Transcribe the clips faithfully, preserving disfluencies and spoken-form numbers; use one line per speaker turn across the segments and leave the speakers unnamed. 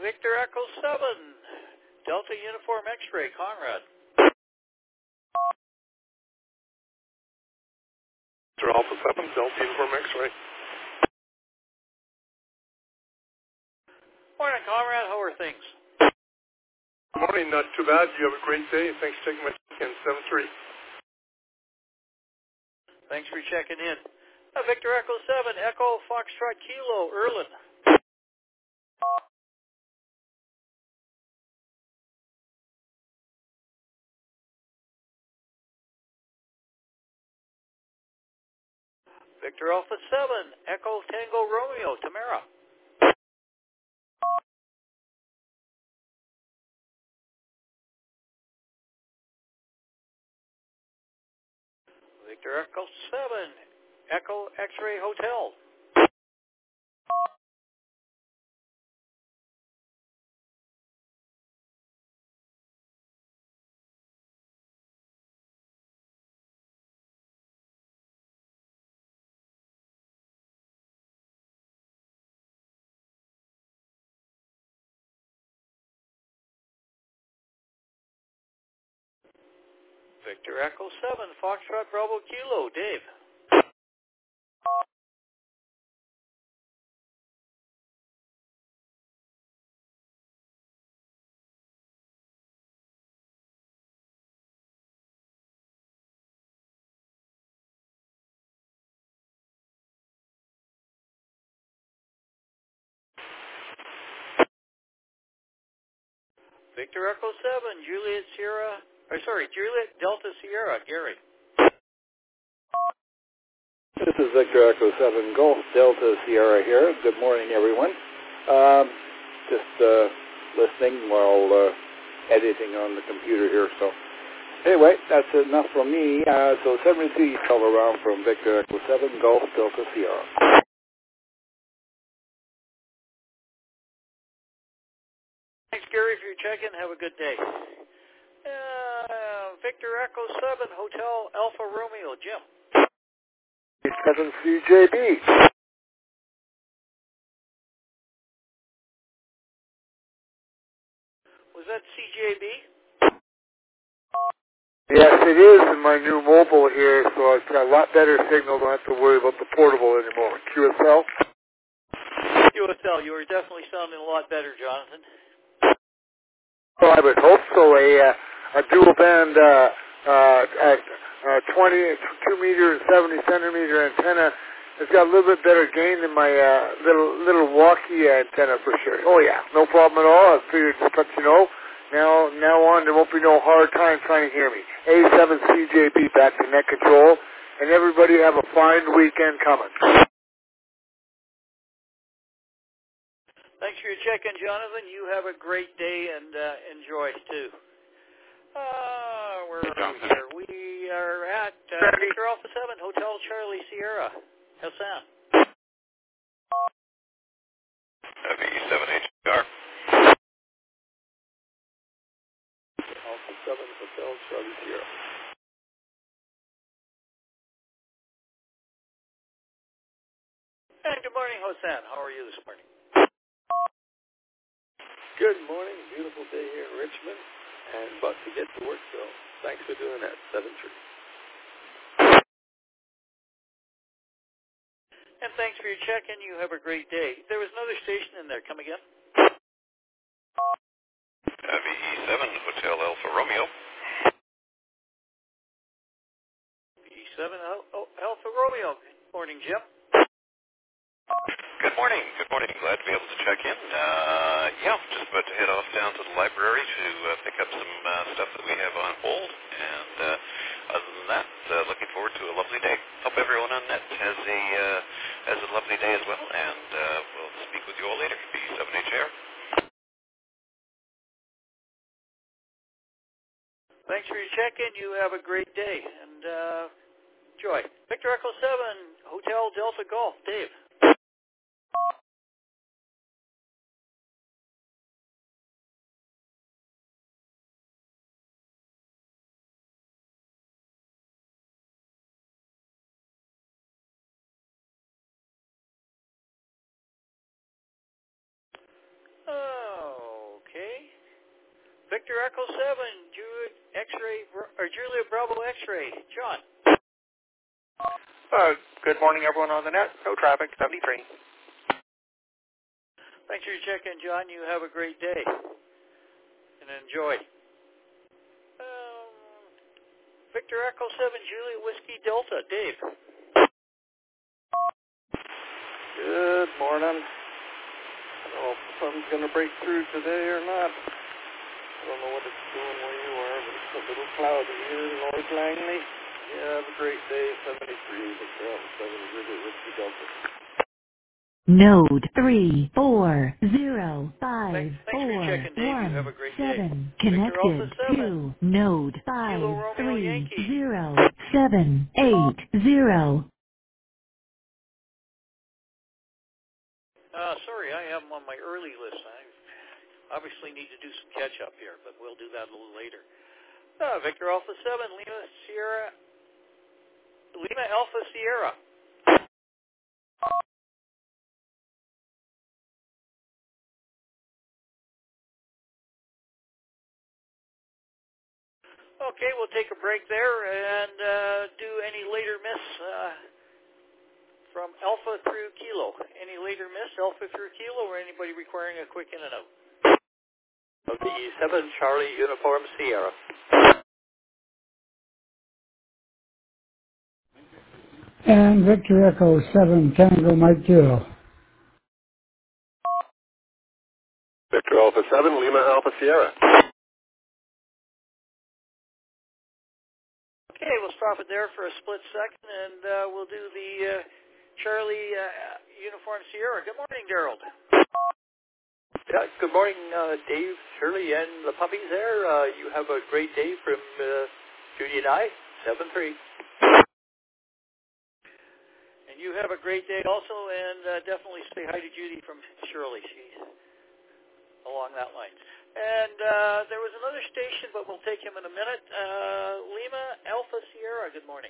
Victor Echo seven, Delta Uniform X-Ray, Conrad.
Victor Alpha seven, Delta Uniform X-Ray.
Morning, Conrad. How are things?
Good morning. Not too bad. You have a great day. Thanks for taking my check-in. seven three.
Thanks for checking in. Uh, Victor Echo seven, Echo Foxtrot Kilo, Erlin. Victor Alpha seven, Echo Tango Romeo, Tamara. Victor Echo seven, Echo X-Ray Hotel. Victor Echo seven, Foxtrot Bravo Kilo, Dave. Victor Echo seven, Juliet Sierra, or sorry, Juliet Delta Sierra, Gary.
This is Victor Echo seven, Golf Delta Sierra here. Good morning, everyone. Um, just uh, listening while uh, editing on the computer here. So anyway, that's enough from me. Uh, so seventy-three call around from Victor Echo seven, Golf Delta Sierra.
Thanks, Gary, for your check-in. Have a good day. Uh, Victor Echo seven, Hotel Alpha Romeo, Jim.
seven C J B.
Was that C J B?
Yes, it is in my new mobile here, so it's got a lot better signal. Don't have to worry about the portable anymore. Q S L?
Q S L, you are definitely sounding a lot better, Jonathan.
Well, I would hope so. A, uh, a dual band uh, uh, uh, uh, twenty-two meter and seventy centimeter antenna. It's got a little bit better gain than my uh, little little walkie antenna for sure. Oh yeah, no problem at all. I figured just let you know. Now, now on, there won't be no hard time trying to hear me. A seven C J B back to net control, and everybody have a fine weekend coming.
Thanks for your check-in, Jonathan. You have a great day and uh, enjoy, too. Uh, where are we here? We are at uh, Victor Alpha seven, Hotel Charlie Sierra, Hassan.
V seven H R.
Alpha seven, Hotel Charlie Sierra.
And good morning, Hassan. How are you this morning?
Good morning. Beautiful day here in Richmond, and about to get to work, so thanks for doing that. seven three.
And thanks for your check-in. You have a great day. There was another station in there. Come again?
Uh, V E seven, Hotel Alpha Romeo.
V seven Alpha Romeo. Good morning, Jim.
Good morning. Good morning. Glad to be able to check in. Uh, yeah, just about to head off down to the library to uh, pick up some uh, stuff that we have on hold. And uh, other than that, uh, looking forward to a lovely day. Hope everyone on net has a uh, has a lovely day as well. And uh, we'll speak with you all later. V seven H R.
Thanks for your check-in. You have a great day and uh, enjoy. Victor Echo seven, Hotel Delta Golf, Dave. Oh, Victor Echo seven, Juliet X-ray, or Juliet Bravo X-ray. John.
Uh, good morning, everyone on the net. No traffic, seventy-three.
Thanks for your check-in, John. You have a great day and enjoy. Um, Victor Echo seven, Juliet Whiskey Delta. Dave.
Good morning. I don't know if the sun's going to break through today or not. I don't know what it's doing where you are, but it's a little cloudy here in North Langley. Yeah, have a great day. seventy-three, Victor Alpha seven, Juliet Whiskey Delta.
Node three four zero five
Thanks, thanks
four
for your checking, Dave.
one
You have a great
seven
day.
connected to node five three zero seven eight zero.
Uh, sorry, I have them on my early list. I obviously need to do some catch up here, but we'll do that a little later. Uh, Victor Alpha seven, Lima Sierra, Lima Alpha Sierra. Okay, we'll take a break there and uh, do any later miss uh, from Alpha through Kilo. Any later miss, Alpha through Kilo, or anybody requiring a quick in and out?
Of the seven Charlie Uniform Sierra.
And Victor Echo seven Tango Mike Kilo.
Victor Alpha seven, Lima Alpha Sierra.
Okay, we'll stop it there for a split second, and uh, we'll do the uh, Charlie uh, Uniform Sierra. Good morning, Gerald.
Yeah, good morning, uh, Dave, Shirley, and the puppies there. Uh, you have a great day from uh, Judy and I, seven three.
And you have a great day also, and uh, definitely say hi to Judy from Shirley. She's along that line. And uh, there was another station, but we'll take him in a minute. Uh, Lima Alpha Sierra, good morning.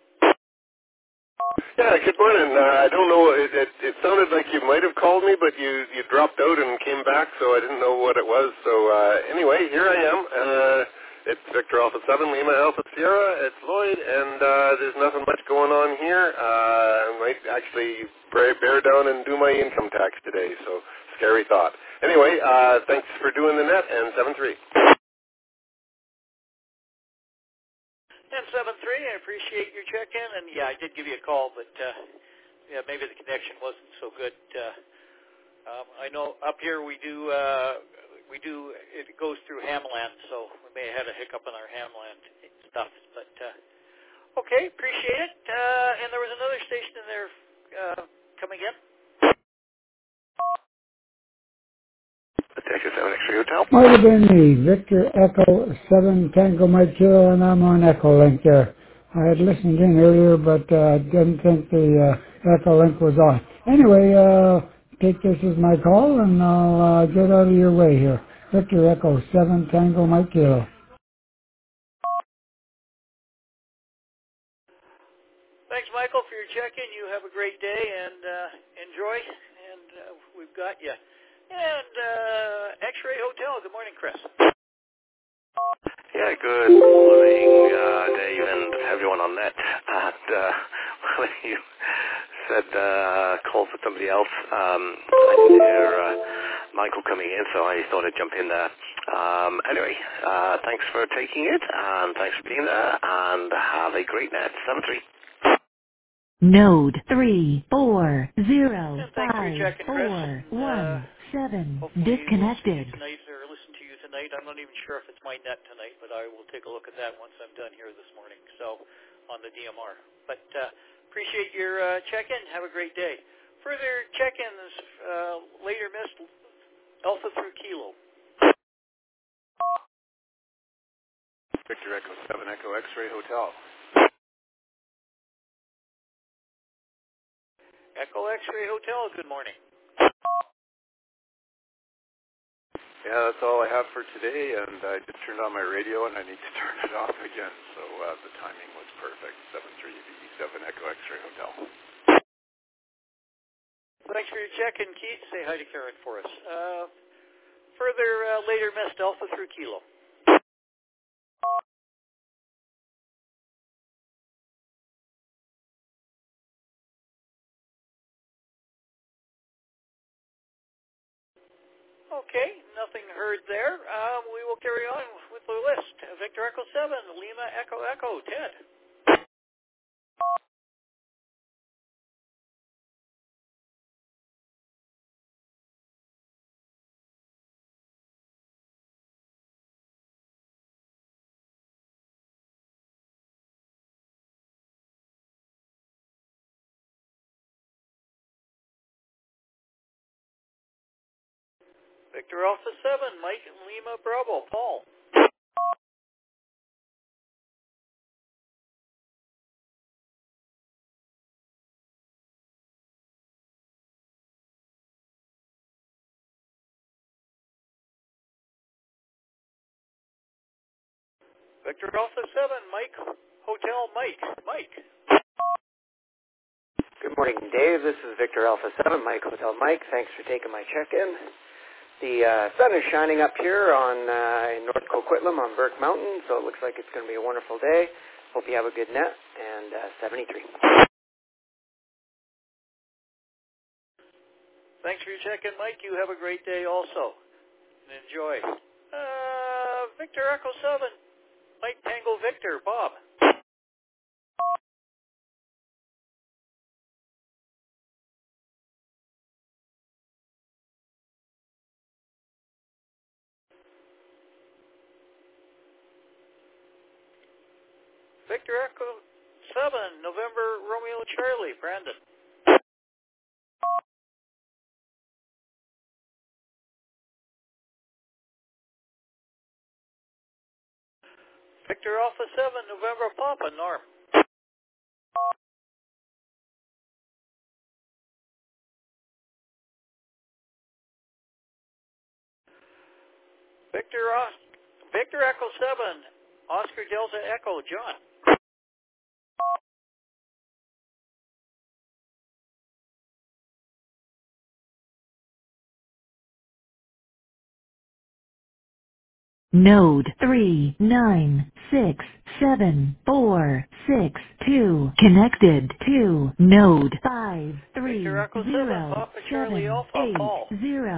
Yeah, good morning. Uh, I don't know, it, it, it sounded like you might have called me, but you, you dropped out and came back, so I didn't know what it was. So uh, anyway, here I am. Uh, it's Victor Alpha seven, Lima Alpha Sierra. It's Lloyd, and uh, there's nothing much going on here. Uh, I might actually bear down and do my income tax today, so scary thought. Anyway, uh, thanks for doing the net, and seven three.
And seven three, I appreciate your check-in, and yeah, I did give you a call, but uh, yeah, maybe the connection wasn't so good. Uh, um, I know up here we do, uh, we do, it goes through Hamland, so we may have had a hiccup in our Hamland stuff, but uh, okay, appreciate it. Uh, and there was another station in there uh, coming in.
Texas seven X-ray Hotel.
Might have been me, Victor Echo seven Tango Mike Kilo, and I'm on Echo Link there. I had listened in earlier, but uh, didn't think the uh, Echo Link was on. Anyway, uh, take this as my call, and I'll uh, get out of your way here. Victor Echo seven Tango Mike Kilo.
Thanks, Michael, for your check-in. You have a great day and uh, enjoy, and uh, we've got you. And uh, X-Ray Hotel, good morning, Chris.
Yeah, good morning, uh, Dave, and everyone on net. And uh, when you said uh, call for somebody else, um, I didn't hear uh, Michael coming in, so I thought I'd jump in there. Um, anyway, uh, thanks for taking it, and thanks for being there, and have a great net. seven three.
Node three four zero
And thanks for your
five
checking, Chris.
four
And, uh,
one seven
hopefully
disconnected.
we'll see you tonight or listen to you tonight. I'm not even sure if it's my net tonight, but I will take a look at that once I'm done here this morning. So on the D M R. But uh, appreciate your uh, check-in. Have a great day. Further check-ins uh, later missed Alpha through Kilo.
Victor Echo seven Echo X-Ray Hotel.
Echo X-Ray Hotel, good morning.
Yeah, that's all I have for today, and I just turned on my radio, and I need to turn it off again, so uh, the timing was perfect. seven three V seven Echo X-Ray Hotel.
Thanks for your check-in, Keith. Say hi to Karen for us. Uh, further uh, later missed Alpha through Kilo. Okay, nothing heard there. Uh, we will carry on with the list. Victor Echo seven, Lima Echo Echo, Ted. Victor Alpha seven, Mike Lima Bravo, Paul. Victor Alpha seven, Mike Hotel Mike, Mike.
Good morning, Dave. This is Victor Alpha seven, Mike Hotel Mike. Thanks for taking my check-in. The uh, sun is shining up here on uh, in North Coquitlam on Burke Mountain, so it looks like it's going to be a wonderful day. Hope you have a good net, and uh, seventy-three.
Thanks for your check-in, Mike. You have a great day also. And enjoy. Uh, Victor Echo seven, Mike Tango Victor, Bob. Victor Echo seven, November Romeo Charlie, Brandon. Victor Alpha seven, November Papa, Norm. Victor Os- Victor Echo seven, Oscar Delta Echo, John.
Node three nine six seven four six two connected to node five three zero seven eight zero.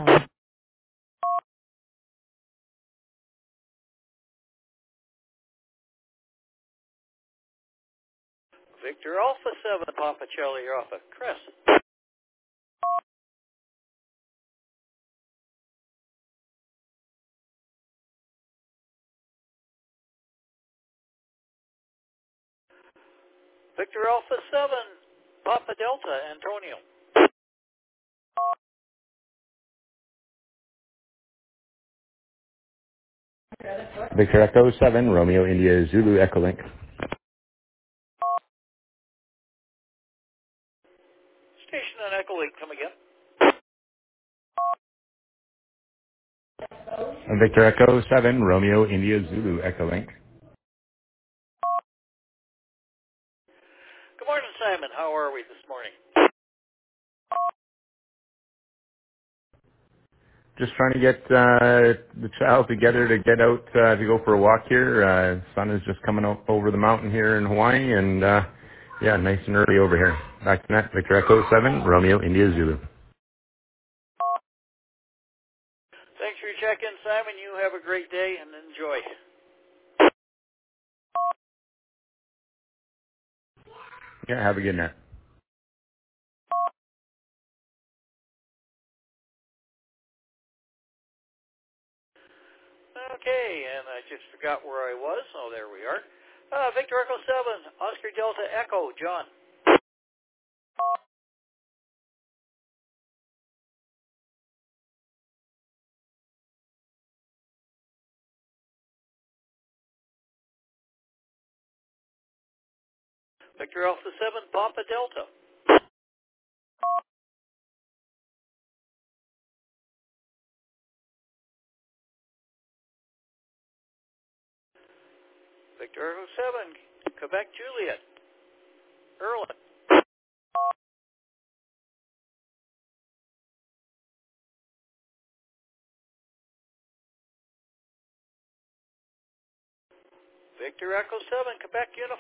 Victor Alpha seven, Papa Charlie Alpha, Chris. Victor Alpha seven, Papa Delta, Antonio.
Victor Echo seven, Romeo India Zulu Echo Link.
Station on Echo Link, come again.
Victor Echo seven, Romeo India Zulu Echo Link.
Good morning, Simon. How are we this morning?
Just trying to get uh, the child together to get out uh, to go for a walk here. Uh, sun is just coming up over the mountain here in Hawaii, and uh, yeah, nice and early over here. Back to net, Victor Echo seven, Romeo India Zulu.
Thanks for your check-in, Simon. You have a great day and enjoy.
Yeah, have a good night.
Okay, and I just forgot where I was. Oh, there we are. Uh, Victor Echo seven, Oscar Delta Echo, John. Victor Alpha seven, Papa Delta. Victor Echo seven, Quebec Juliet, Erlen. Victor Echo seven, Quebec Uniform.